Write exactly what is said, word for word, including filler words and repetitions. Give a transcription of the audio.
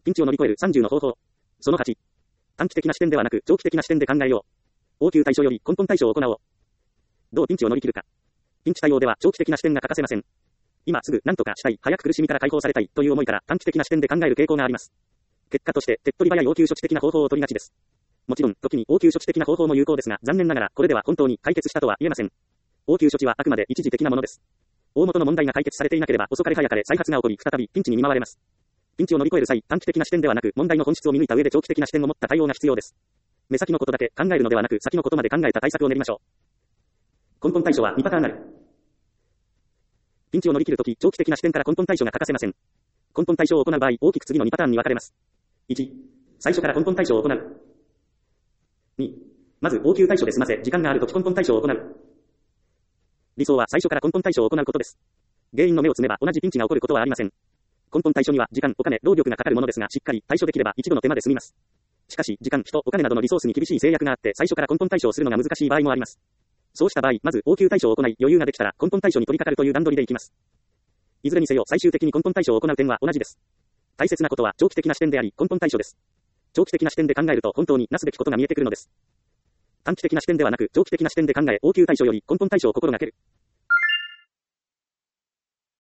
ピンチを乗り越えるさんじゅうの方法。そのはち。短期的な視点ではなく長期的な視点で考えよう。応急対処より根本対処を行おう。どうピンチを乗り切るか。ピンチ対応では長期的な視点が欠かせません。今すぐ何とかしたい、早く苦しみから解放されたいという思いから短期的な視点で考える傾向があります。結果として手っ取り早い応急処置的な方法を取りがちです。もちろん時に応急処置的な方法も有効ですが、残念ながらこれでは本当に解決したとは言えません。応急処置はあくまで一時的なものです。大元の問題が解決されていなければ遅かれ早かれ再発が起こり再びピンチに見舞われます。ピンチを乗り越える際、短期的な視点ではなく問題の本質を見抜いた上で長期的な視点を持った対応が必要です。目先のことだけ考えるのではなく先のことまで考えた対策を練りましょう。根本対処はにパターンある。ピンチを乗り切るとき、長期的な視点から根本対処が欠かせません。根本対処を行う場合、大きく次のにパターンに分かれます。いち、最初から根本対処を行う。に、まず応急対処で済ませ、時間があるとき根本対処を行う。理想は最初から根本対処を行うことです。原因の目をつめば同じピンチが起こることはありません。根本対処には時間、お金、労力がかかるものですが、しっかり対処できれば一度の手間で済みます。しかし、時間、人、お金などのリソースに厳しい制約があって、最初から根本対処をするのが難しい場合もあります。そうした場合、まず応急対処を行い、余裕ができたら根本対処に取り掛かるという段取りでいきます。いずれにせよ最終的に根本対処を行う点は同じです。大切なことは長期的な視点であり、根本対処です。長期的な視点で考えると本当になすべきことが見えてくるのです。短期的な視点ではなく長期的な視点で考え、応急対処より根本対処を心がける。